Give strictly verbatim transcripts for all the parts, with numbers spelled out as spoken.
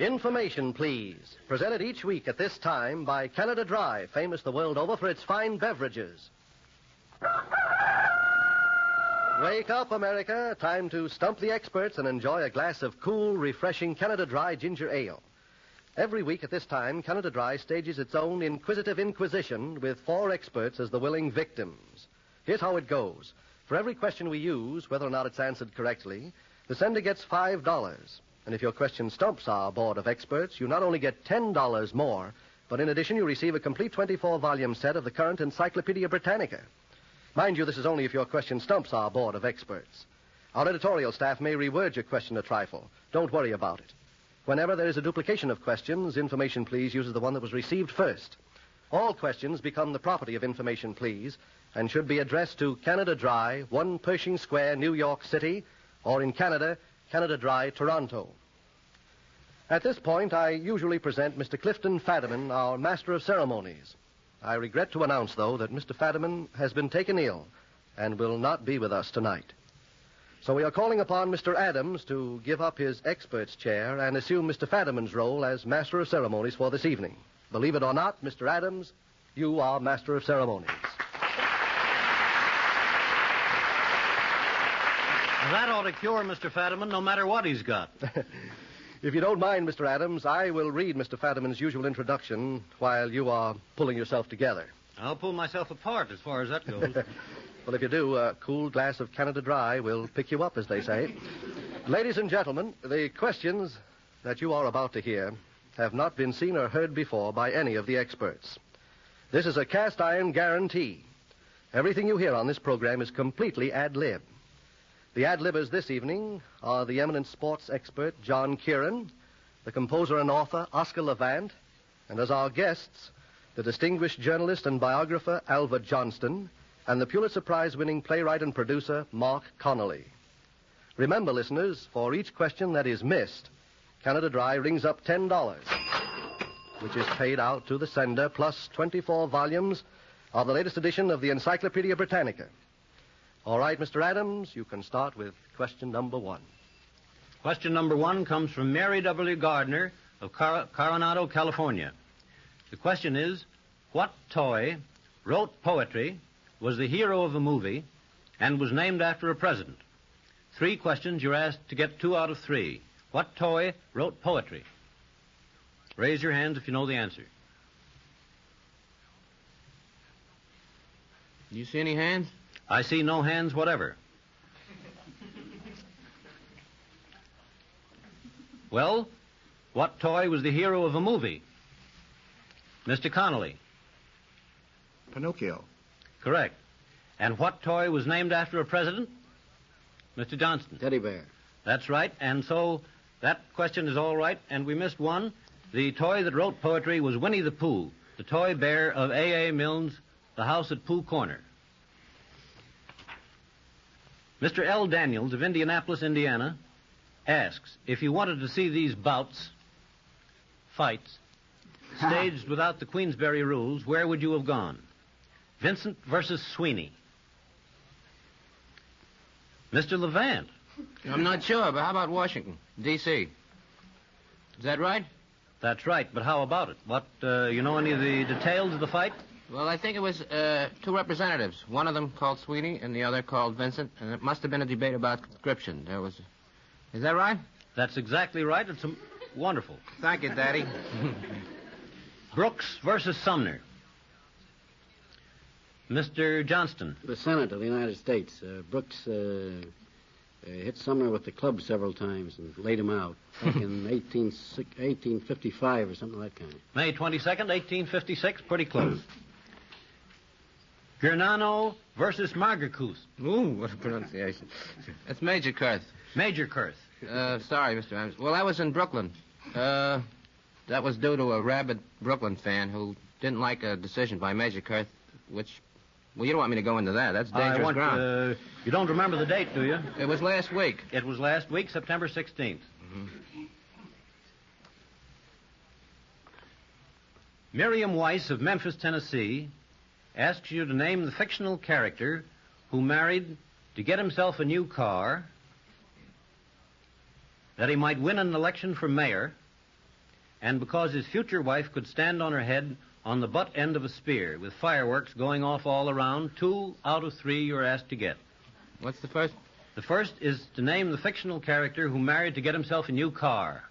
Information, please. Presented each week at this time by Canada Dry, famous the world over for its fine beverages. Wake up, America. Time to stump the experts and enjoy a glass of cool, refreshing Canada Dry ginger ale. Every week at this time, Canada Dry stages its own inquisitive inquisition with four experts as the willing victims. Here's how it goes. For every question we use, whether or not it's answered correctly, the sender gets five dollars. And if your question stumps our board of experts, you not only get ten dollars more, but in addition you receive a complete twenty-four volume set of the current Encyclopedia Britannica. Mind you, this is only if your question stumps our board of experts. Our editorial staff may reword your question a trifle. Don't worry about it. Whenever there is a duplication of questions, Information Please uses the one that was received first. All questions become the property of Information Please and should be addressed to Canada Dry, one Pershing Square, New York City, or in Canada, Canada Dry, Toronto. At this point, I usually present Mister Clifton Fadiman, our Master of Ceremonies. I regret to announce, though, that Mister Fadiman has been taken ill and will not be with us tonight. So we are calling upon Mister Adams to give up his expert's chair and assume Mister Fadiman's role as Master of Ceremonies for this evening. Believe it or not, Mister Adams, you are Master of Ceremonies. That ought to cure Mister Fadiman no matter what he's got. If you don't mind, Mister Adams, I will read Mister Fadiman's usual introduction while you are pulling yourself together. I'll pull myself apart as far as that goes. Well, if you do, a cool glass of Canada Dry will pick you up, as they say. Ladies and gentlemen, the questions that you are about to hear have not been seen or heard before by any of the experts. This is a cast-iron guarantee. Everything you hear on this program is completely ad lib. The ad-libbers this evening are the eminent sports expert John Kieran, the composer and author Oscar Levant, and as our guests, the distinguished journalist and biographer Alva Johnston, and the Pulitzer Prize-winning playwright and producer Mark Connolly. Remember, listeners, for each question that is missed, Canada Dry rings up ten dollars, which is paid out to the sender, plus twenty-four volumes of the latest edition of the Encyclopedia Britannica. All right, Mister Adams, you can start with question number one. Question number one comes from Mary W. Gardner of Car- Coronado, California. The question is, what toy wrote poetry, was the hero of a movie, and was named after a president? Three questions. You're asked to get two out of three. What toy wrote poetry? Raise your hands if you know the answer. You see any hands? I see no hands whatever. Well, what toy was the hero of a movie? Mister Connolly. Pinocchio. Correct. And what toy was named after a president? Mister Johnston. Teddy bear. That's right. And so that question is all right, and we missed one. The toy that wrote poetry was Winnie the Pooh, the toy bear of A A. Milne's The House at Pooh Corner. Mister L. Daniels of Indianapolis, Indiana, asks, if you wanted to see these bouts, fights, staged without the Queensberry rules, where would you have gone? Vincent versus Sweeney. Mister Levant. I'm not sure, but how about Washington, D C? Is that right? That's right, but how about it? What, uh, you know any of the details of the fight? Well, I think it was uh, two representatives. One of them called Sweeney and the other called Vincent, and it must have been a debate about conscription. There was... Is that right? That's exactly right. It's um, wonderful. Thank you, Daddy. Brooks versus Sumner. Mister Johnston. The Senate of the United States. Uh, Brooks uh, uh, hit Sumner with the club several times and laid him out back in eighteen, eighteen fifty-five or something like that kind. May twenty-second, eighteen fifty-six. Pretty close. Gernano versus Margakus. Ooh, what a pronunciation. That's Major Kurth. Major Kurth. Uh, sorry, Mister Adams. Well, I was in Brooklyn. Uh, that was due to a rabid Brooklyn fan who didn't like a decision by Major Kurth, which... Well, you don't want me to go into that. That's dangerous I want, ground. Uh, you don't remember the date, do you? It was last week. It was last week, September sixteenth. Mm-hmm. Miriam Weiss of Memphis, Tennessee, asks you to name the fictional character who married to get himself a new car, that he might win an election for mayor, and because his future wife could stand on her head on the butt end of a spear with fireworks going off all around. Two out of three you're asked to get. What's the first? The first is to name the fictional character who married to get himself a new car.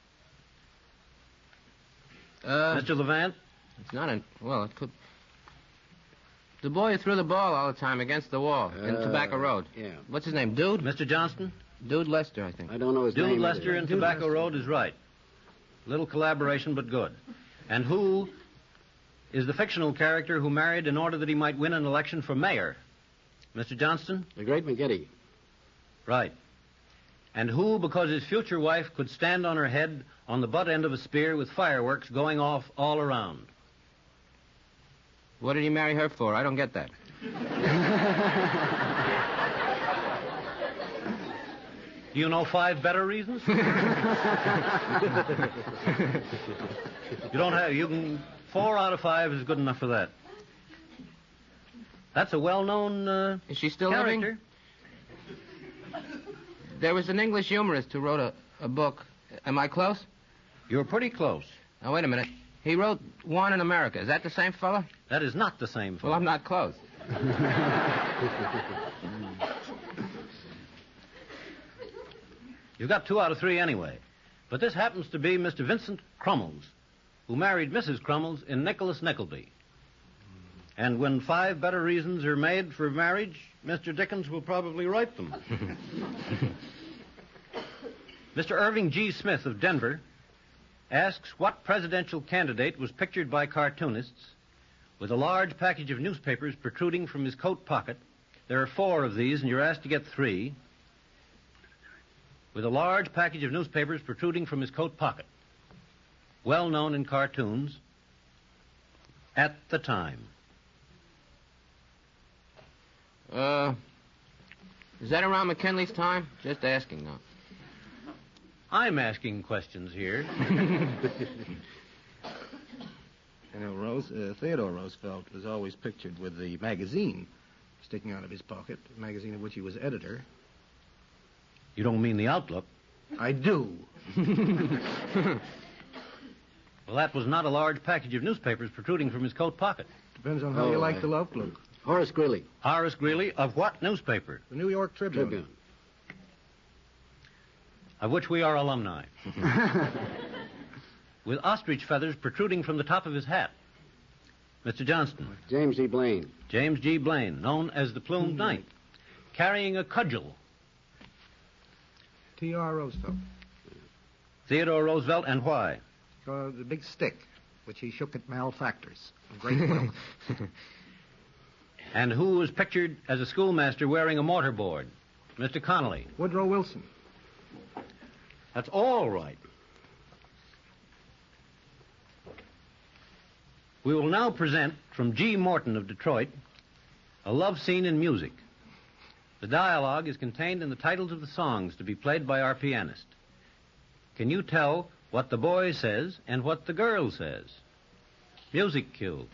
Uh, Mister Levant? It's not a... Well, it could... The boy who threw the ball all the time against the wall in Uh, Tobacco Road. Yeah. What's his name? Dude? Mister Johnston? Dude Lester, I think. I don't know his Dude name. Lester either. in Tobacco Road is right. Little collaboration, but good. And who is the fictional character who married in order that he might win an election for mayor? Mister Johnston? The Great McGiddy. Right. And who, because his future wife could stand on her head on the butt end of a spear with fireworks going off all around? What did he marry her for? I don't get that. Do you know five better reasons? You don't have... You can... Four out of five is good enough for that. That's a well-known uh, Is she still character. living? There was an English humorist who wrote a, a book. Am I close? You're pretty close. Now, wait a minute. He wrote One in America. Is that the same fella? That is not the same fellow. Well, I'm not close. You've got two out of three anyway. But this happens to be Mister Vincent Crummels, who married Missus Crummels in Nicholas Nickleby. And when five better reasons are made for marriage, Mister Dickens will probably write them. Mister Irving G. Smith of Denver asks what presidential candidate was pictured by cartoonists with a large package of newspapers protruding from his coat pocket. There are four of these, and you're asked to get three. With a large package of newspapers protruding from his coat pocket. Well known in cartoons at the time. Uh, is that around McKinley's time? Just asking now. I'm asking questions here. You know, Rose, uh, Theodore Roosevelt was always pictured with the magazine sticking out of his pocket, a magazine of which he was editor. You don't mean the Outlook? I do. Well, that was not a large package of newspapers protruding from his coat pocket. Depends on how Oh, you like uh, the Outlook. Horace Greeley. Horace Greeley, of what newspaper? The New York Tribune. Tribune. Of which we are alumni. With ostrich feathers protruding from the top of his hat. Mister Johnston. James E. Blaine. James G. Blaine, known as the Plumed Knight. Carrying a cudgel. T R Roosevelt. Theodore Roosevelt, and why? Uh, the big stick, which he shook at malefactors. A great will. And who was pictured as a schoolmaster wearing a mortarboard? Mister Connolly. Woodrow Wilson. That's all right. We will now present from G. Morton of Detroit a love scene in music. The dialogue is contained in the titles of the songs to be played by our pianist. Can you tell what the boy says and what the girl says? Music cue.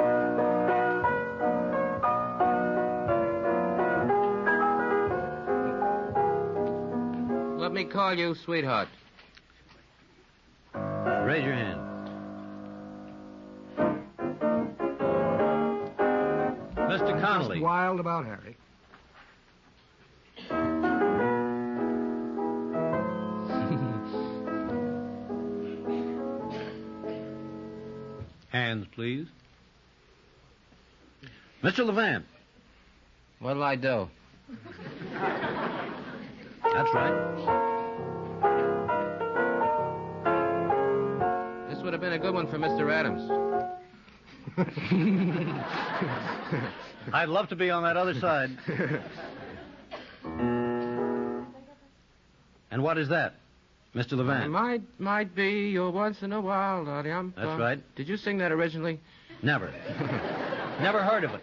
Let me call you sweetheart. Raise your hand. Mister Connolly. Just wild about Harry. Hands, please. Mister Levant. What'll I do? That's right. This would have been a good one for Mister Adams. I'd love to be on that other side. And what is that, Mister I Levant? might, might be your once in a while, Daddy. I'm. That's uh, right. Did you sing that originally? Never. Never heard of it.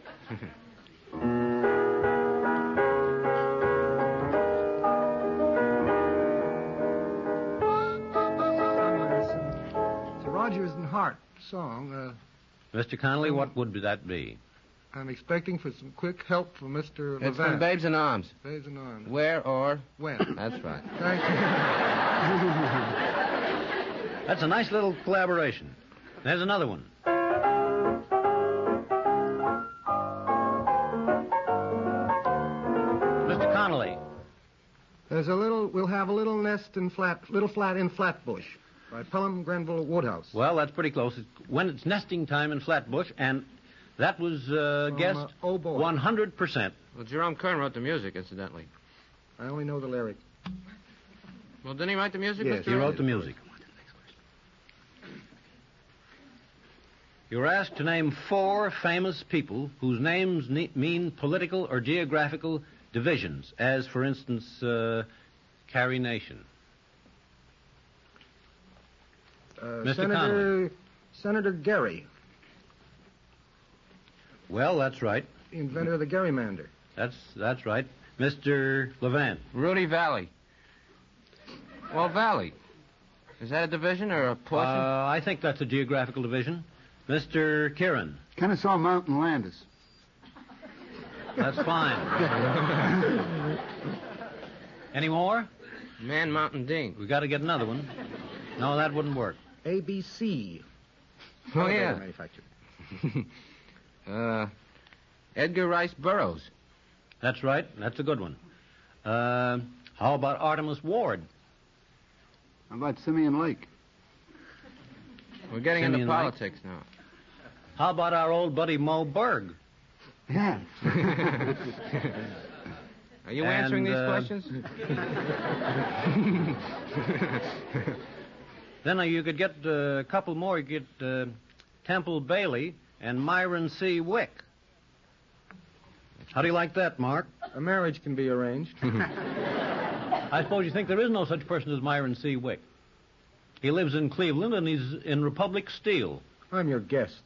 It's a Rogers and Hart song. Uh, Mister Connolly, what would that be? I'm expecting for some quick help from Mister It's from Babes in Arms. Babes and Arms. Where or When? That's right. Thank you. That's a nice little collaboration. There's another one. Mister Connolly. There's a little, we'll have a little nest in flat, little flat in Flatbush by Pelham Grenville Woodhouse. Well, that's pretty close. It's when it's nesting time in Flatbush, and that was uh, From, guessed uh, oh, boy. one hundred percent. Well, Jerome Kern wrote the music, incidentally. I only know the lyric. Well, didn't he write the music, Yes, Mister He Ray? wrote the music. You were asked to name four famous people whose names ne- mean political or geographical divisions, as, for instance, uh, Carrie Nation. Uh, Mister Senator, Senator Gary, Well, that's right. the inventor of the gerrymander. That's that's right. Mister Levant. Rudy Valley. Well, Valley. Is that a division or a portion? Uh, I think that's a geographical division. Mister Kieran. Kennesaw Mountain Landis. That's fine. Any more? Man Mountain Dean. We got to get another one. No, that wouldn't work. A B C. Oh, Elevator yeah. Manufacturer. uh, Edgar Rice Burroughs. That's right. That's a good one. Uh, how about Artemus Ward? How about Simeon Lake? We're getting Simeon into Lake. politics now. How about our old buddy Mo Berg? Yeah. Are you And, answering these uh, questions? Then uh, you could get uh, a couple more. You could get uh, Temple Bailey and Myron C. Wick. How do you like that, Mark? A marriage can be arranged. I suppose you think there is no such person as Myron C. Wick. He lives in Cleveland, and he's in Republic Steel. I'm your guest.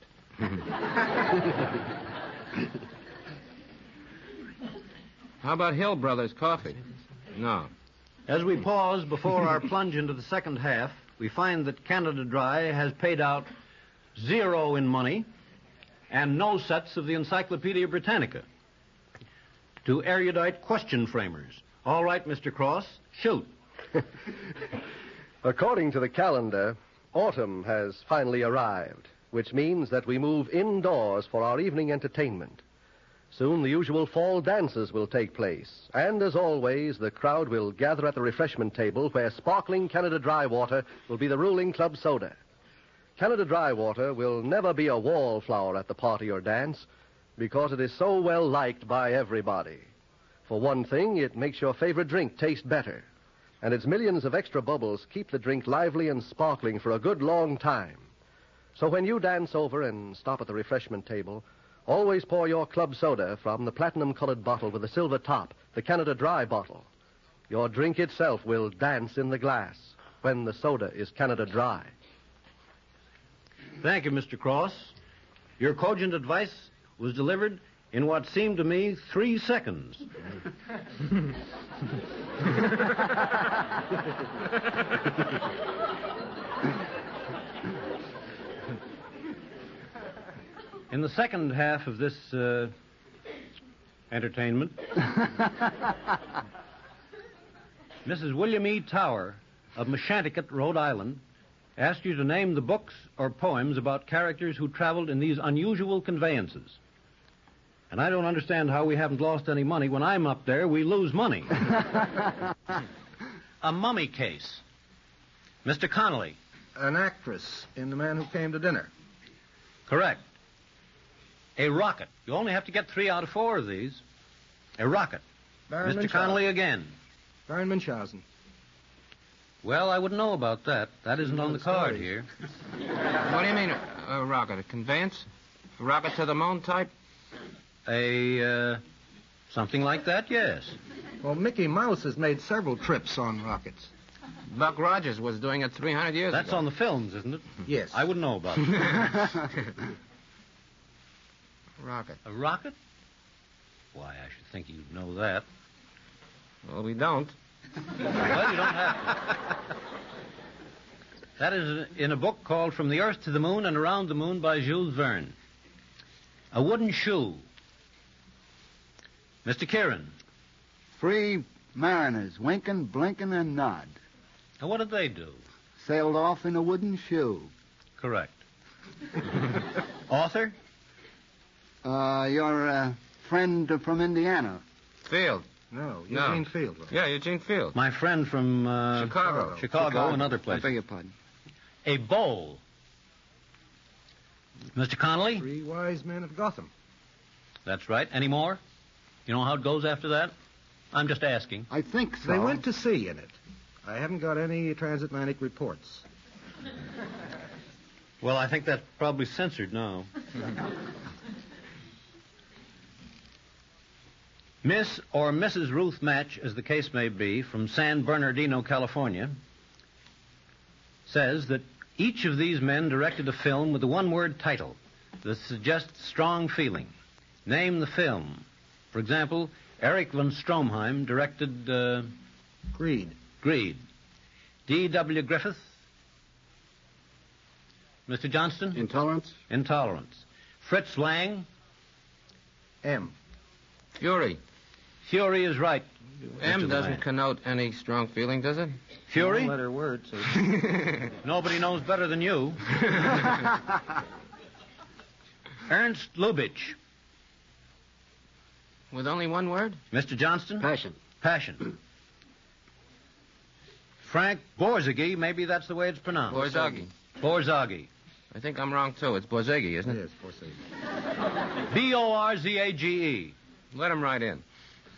How about Hill Brothers Coffee? No. As we pause before our plunge into the second half, we find that Canada Dry has paid out zero in money and no sets of the Encyclopedia Britannica to erudite question framers. All right, Mister Cross, shoot. According to the calendar, autumn has finally arrived, which means that we move indoors for our evening entertainment. Soon the usual fall dances will take place, and as always, the crowd will gather at the refreshment table where sparkling Canada Dry water will be the ruling club soda. Canada Dry water will never be a wallflower at the party or dance because it is so well liked by everybody. For one thing, it makes your favorite drink taste better, and its millions of extra bubbles keep the drink lively and sparkling for a good long time. So when you dance over and stop at the refreshment table, always pour your club soda from the platinum-colored bottle with the silver top, the Canada Dry bottle. Your drink itself will dance in the glass when the soda is Canada Dry. Thank you, Mister Cross. Your cogent advice was delivered in what seemed to me three seconds. In the second half of this uh, entertainment, Missus William E. Tower of Meshanticut, Rhode Island, asked you to name the books or poems about characters who traveled in these unusual conveyances. And I don't understand how we haven't lost any money. When I'm up there, we lose money. A mummy case. Mister Connolly. An actress in The Man Who Came to Dinner. Correct. A rocket. You only have to get three out of four of these. A rocket. Baron Mister Munchausen. Connolly again. Baron Munchausen. Well, I wouldn't know about that. That isn't on the card here. What do you mean, a, a rocket? A conveyance? A rocket to the moon type? A, uh, something like that, yes. Well, Mickey Mouse has made several trips on rockets. Buck Rogers was doing it three hundred years That's ago. on the films, isn't it? Yes. I wouldn't know about it. Rocket. A rocket? Why, I should think you'd know that. Well, we don't. Well, you don't have to. That is in a book called From the Earth to the Moon and Around the Moon by Jules Verne. A wooden shoe. Mister Kieran. Three mariners, winking, blinking, and nod. Now, what did they do? Sailed off in a wooden shoe. Correct. Author? Uh, your uh, friend from Indiana. Field. No, No. Eugene Field. Yeah, Eugene Field. My friend from uh, Chicago. Chicago and other I places. beg your pardon. A bowl. Mister Connolly? Three wise men of Gotham. That's right. Any more? You know how it goes after that? I'm just asking. I think so. They went to sea in it. I haven't got any transatlantic reports. Well, I think that's probably censored now. Miss or Missus Ruth Match, as the case may be, from San Bernardino, California, says that each of these men directed a film with a one-word title that suggests strong feeling. Name the film. For example, Eric von Stroheim directed uh, Greed. Greed. D W Griffith? Mister Johnston? Intolerance? Intolerance. Fritz Lang? M. Fury. Fury is right. M Mister doesn't Lang. connote any strong feeling, does it? Fury? One-letter word. So Nobody knows better than you. Ernst Lubitsch. With only one word? Mister Johnston? Passion. Passion. Frank Borzage, maybe that's the way it's pronounced. Borzage. Borzage. I think I'm wrong, too. It's Borzage, isn't it? yes, for sea. B O R Z A G E. Let him right in.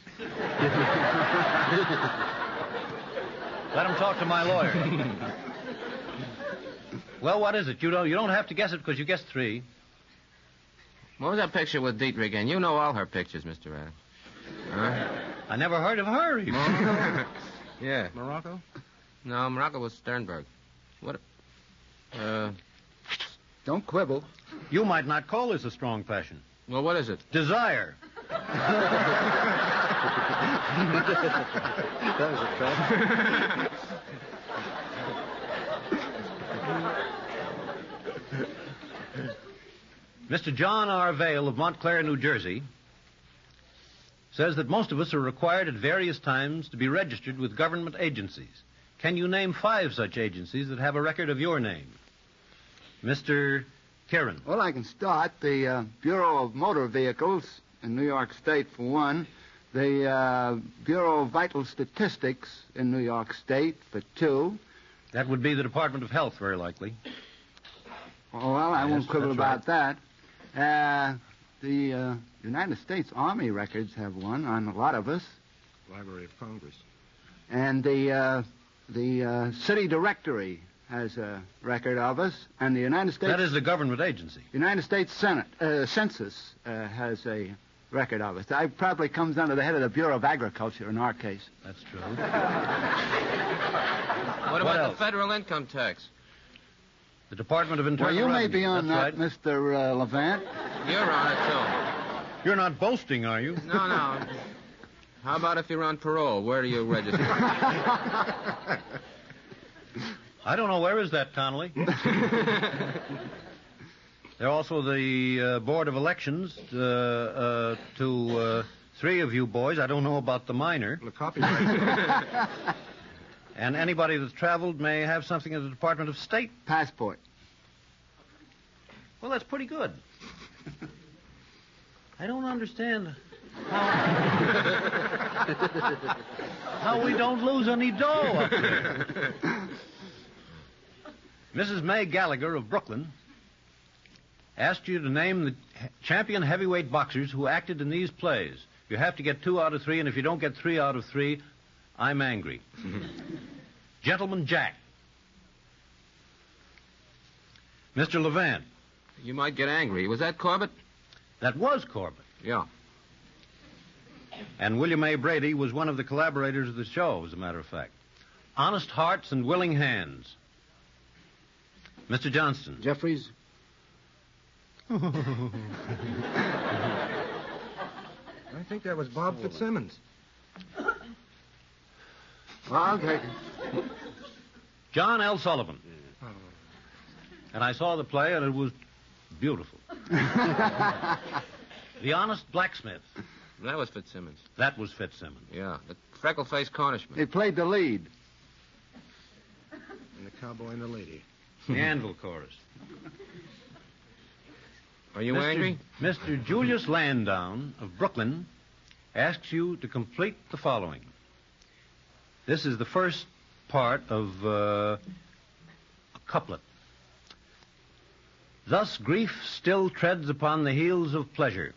Let him talk to my lawyer. Well, what is it? You don't, you don't have to guess it because you guessed three. What was that picture with Dietrich again? You know all her pictures, Mister Adams. Huh? I never heard of her. even. Yeah. Morocco? No, Morocco was Sternberg. What? Uh, Don't quibble. You might not call this a strong passion. well, what is it? Desire. That was a trap. Mister John R. Vale of Montclair, New Jersey, says that most of us are required at various times to be registered with government agencies. Can you name five such agencies that have a record of your name? Mister Kieran. Well, I can start. The uh, Bureau of Motor Vehicles in New York State, for one. The uh, Bureau of Vital Statistics in New York State, for two. That would be the Department of Health, very likely. Oh, well, I Yes, won't quibble that's about that. Uh, the uh, United States Army records have one on a lot of us. Library of Congress. And the uh, the uh, City Directory has a record of us. And the United States... That is the government agency. United States Senate uh, Census uh, has a record of us. That probably comes under the head of the Bureau of Agriculture in our case. That's true. What about else? the federal income tax? The Department of Well, Internal you may Revenue. be on That's that, right. Mister Uh, Levant. You're on it, too. You're not boasting, are you? No, no. How about if you're on parole? Where do you register? I don't know. Where is that, Connolly? They're also the uh, Board of Elections uh, uh, to uh, three of you boys. I don't know about the minor. The copyright. And anybody that's traveled may have something in the Department of State. Passport. Well, that's pretty good. I don't understand how, how we don't lose any dough up there. Missus May Gallagher of Brooklyn asked you to name the champion heavyweight boxers who acted in these plays. You have to get two out of three, and if you don't get three out of three, I'm angry. Gentleman Jack. Mister Levant. You might get angry. Was that Corbett? That was Corbett. Yeah. And William A. Brady was one of the collaborators of the show, as a matter of fact. Honest Hearts and Willing Hands. Mister Johnston. Jeffries? I think that was Bob Fitzsimmons. Well, I'll take it. John L. Sullivan. And I saw the play, and it was beautiful. The Honest Blacksmith. That was Fitzsimmons. That was Fitzsimmons. Yeah. The freckle-faced Cornishman. He played the lead. And the cowboy and a lady. The Anvil Chorus. Are you Mister angry? Mister Julius Landown of Brooklyn asks you to complete the following. This is the first part of uh, a couplet. Thus grief still treads upon the heels of pleasure.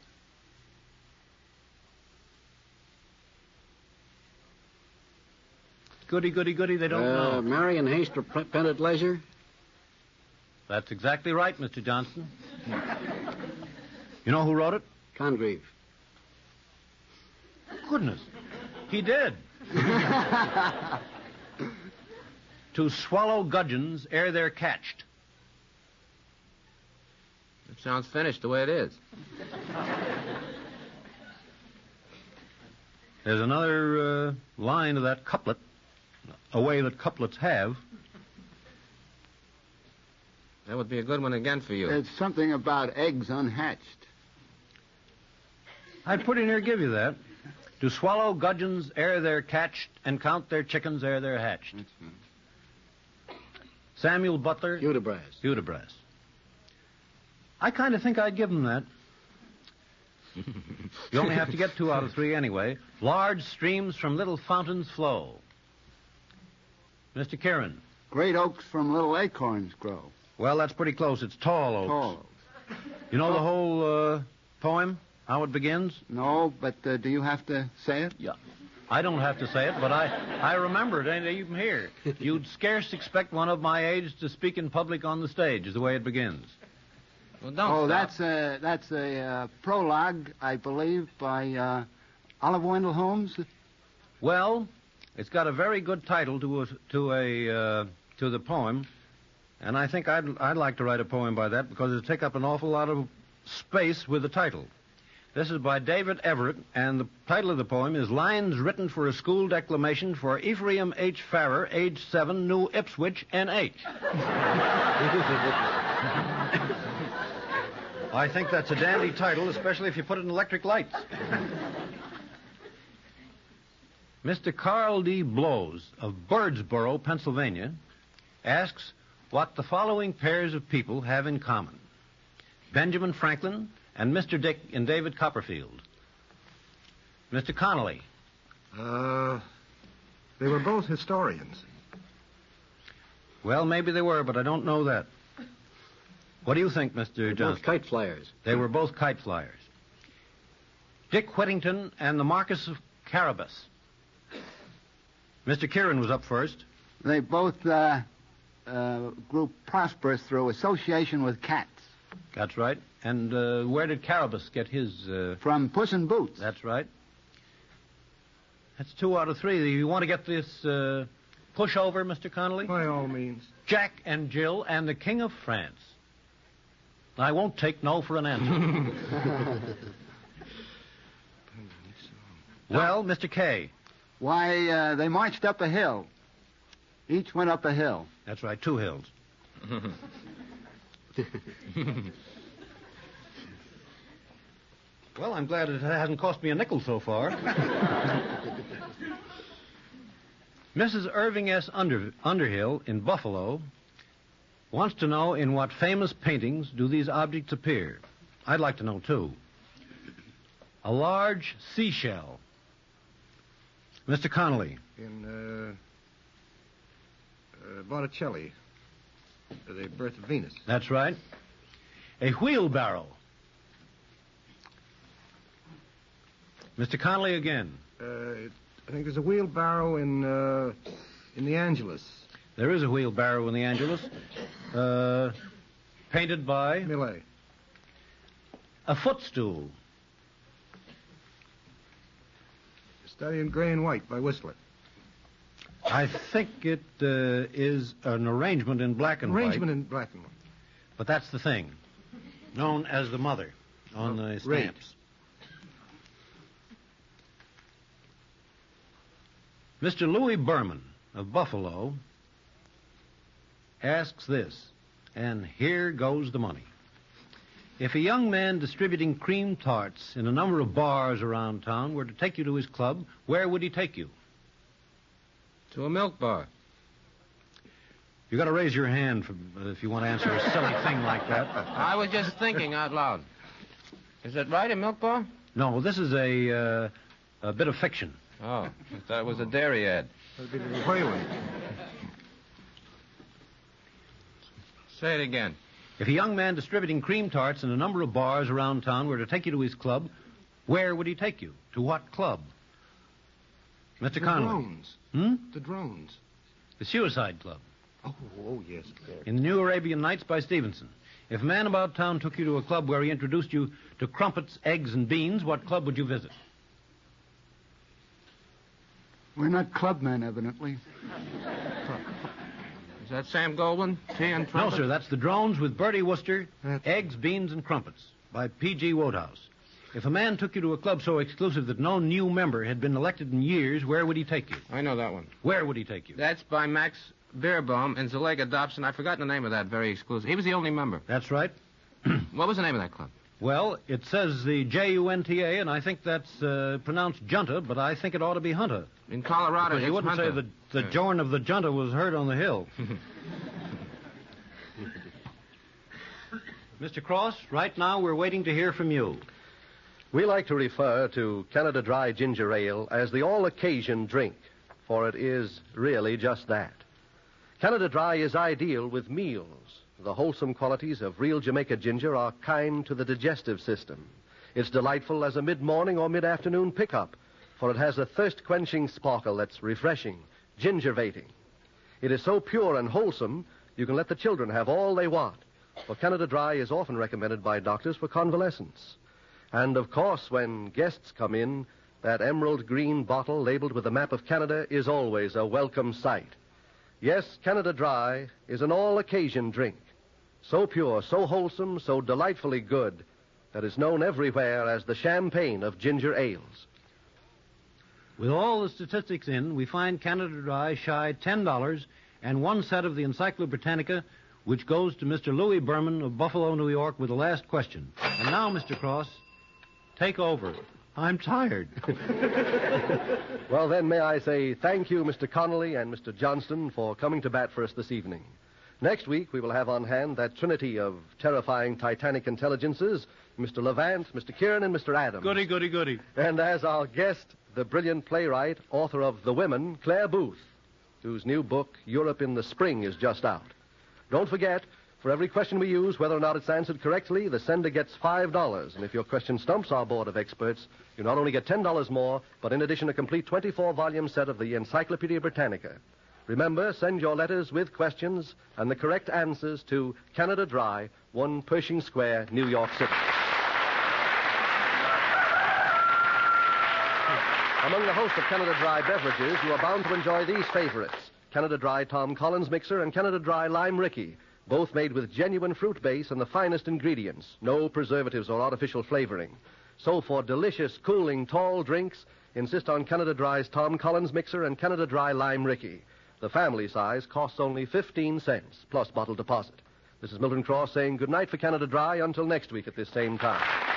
Goody, goody, goody, they don't uh, know. Marry in haste or pent at leisure? That's exactly right, Mister Johnson. You know who wrote it? Congreve. Goodness. He did. To swallow gudgeons ere they're catched. It sounds finished the way it is. There's another uh, line of that couplet, a way that couplets have. That would be a good one again for you. It's something about eggs unhatched. I'd pretty near give you that. To swallow gudgeons ere they're catched and count their chickens ere they're hatched. Samuel Butler. Hudibras. Hudibras. I kind of think I'd give him that. You only have to get two out of three anyway. Large streams from little fountains flow. Mister Kieran. Great oaks from little acorns grow. Well, that's pretty close. It's tall oaks. Tall oaks. You know the whole uh, poem, how it begins? No, but uh, do you have to say it? Yeah. I don't have to say it, but I, I remember it, ain't even here. You'd scarce expect one of my age to speak in public on the stage, is the way it begins. Well, don't Oh, stop. that's a, that's a uh, prologue, I believe, by uh, Oliver Wendell Holmes. Well, it's got a very good title to a, to a uh, to the poem, and I think I'd I'd like to write a poem by that because it'll take up an awful lot of space with the title. This is by David Everett, and the title of the poem is Lines Written for a School Declamation for Ephraim H. Farrer, age seven, New Ipswich, N H I think that's a dandy title, especially if you put it in electric lights. Mister Carl D. Blows of Birdsboro, Pennsylvania, asks what the following pairs of people have in common. Benjamin Franklin and Mister Dick and David Copperfield. Mister Connolly. Uh, they were both historians. Well, maybe they were, but I don't know that. What do you think, Mister They're Johnson? both kite flyers. They were both kite flyers. Dick Whittington and the Marquis of Carabas. Mister Kieran was up first. They both uh, uh, grew prosperous through association with cats. That's right. And uh, where did Carabas get his... Uh... From Puss in Boots. That's right. That's two out of three. You want to get this uh, push over, Mister Connolly? By all means. Jack and Jill and the King of France. I won't take no for an answer. Well, Mister K. Why, uh, they marched up a hill. Each went up a hill. That's right, two hills. Well, I'm glad it hasn't cost me a nickel so far. Missus Irving S. Under, Underhill in Buffalo wants to know in what famous paintings do these objects appear. I'd like to know, too. A large seashell. Mister Connolly. In uh, uh, Botticelli, The Birth of Venus. That's right. A wheelbarrow. Mister Connolly again. Uh, I think there's a wheelbarrow in uh, in the Angelus. There is a wheelbarrow in the Angelus. Uh, painted by... Millet. A footstool. Study in Gray and White by Whistler. I think it uh, is an arrangement in black and Arrangement white. in black and white. But that's the thing. Known as the mother on the Rate. stamps. Mister Louis Berman of Buffalo asks this, and here goes the money. If a young man distributing cream tarts in a number of bars around town were to take you to his club, where would he take you? To a milk bar. You got to raise your hand for, uh, if you want to answer a silly thing like that. I was just thinking out loud. Is that right, a milk bar? No, this is a uh, a bit of fiction. Oh, I thought it was a dairy ad. That'd be the Whalen. Say it again. If a young man distributing cream tarts in a number of bars around town were to take you to his club, where would he take you? To what club? Mister The Connolly. drones. Hmm? The drones. The Suicide Club. Oh, oh yes. There. In the New Arabian Nights by Stevenson. If a man about town took you to a club where he introduced you to crumpets, eggs, and beans, what club would you visit? We're not clubmen, evidently. Is that Sam Goldwyn? Tea and No, trumpet? sir, that's The Drones with Bertie Wooster, That's- Eggs, Beans, and Crumpets by P G Wodehouse. If a man took you to a club so exclusive that no new member had been elected in years, where would he take you? I know that one. Where would he take you? That's by Max Beerbaum and Zulega Dobson. I've forgotten the name of that very exclusive. He was the only member. That's right. What was the name of that club? Well, it says the J U N T A, and I think that's uh, pronounced Junta, but I think it ought to be Hunter. In Colorado. Because you it's wouldn't Hunter. say the, the Yeah. Jorn of the Junta was heard on the hill. Mister Cross, right now we're waiting to hear from you. We like to refer to Canada Dry Ginger Ale as the all-occasion drink, for it is really just that. Canada Dry is ideal with meals. The wholesome qualities of real Jamaica ginger are kind to the digestive system. It's delightful as a mid-morning or mid-afternoon pickup, for it has a thirst-quenching sparkle that's refreshing, gingervating. It is so pure and wholesome, you can let the children have all they want, for Canada Dry is often recommended by doctors for convalescence. And, of course, when guests come in, that emerald green bottle labeled with the map of Canada is always a welcome sight. Yes, Canada Dry is an all-occasion drink. So pure, so wholesome, so delightfully good that it's known everywhere as the champagne of ginger ales. With all the statistics in, we find Canada Dry shy ten dollars and one set of the Encyclopedia Britannica, which goes to Mister Louis Berman of Buffalo, New York, with the last question. And now, Mister Cross, take over. I'm tired. Well, then, may I say thank you, Mister Connolly and Mister Johnston, for coming to bat for us this evening. Next week, we will have on hand that trinity of terrifying Titanic intelligences, Mister Levant, Mister Kieran, and Mister Adams. Goody, goody, goody. And as our guest, the brilliant playwright, author of The Women, Claire Booth, whose new book, Europe in the Spring, is just out. Don't forget, for every question we use, whether or not it's answered correctly, the sender gets five dollars. And if your question stumps our board of experts, you not only get ten dollars more, but in addition, a complete twenty-four volume set of the Encyclopedia Britannica. Remember, send your letters with questions and the correct answers to Canada Dry, one Pershing Square, New York City. Among the host of Canada Dry beverages, you are bound to enjoy these favorites: Canada Dry Tom Collins Mixer and Canada Dry Lime Ricky, both made with genuine fruit base and the finest ingredients, no preservatives or artificial flavoring. So for delicious, cooling, tall drinks, insist on Canada Dry's Tom Collins Mixer and Canada Dry Lime Ricky. The family size costs only fifteen cents, plus bottle deposit. This is Milton Cross saying good night for Canada Dry until next week at this same time.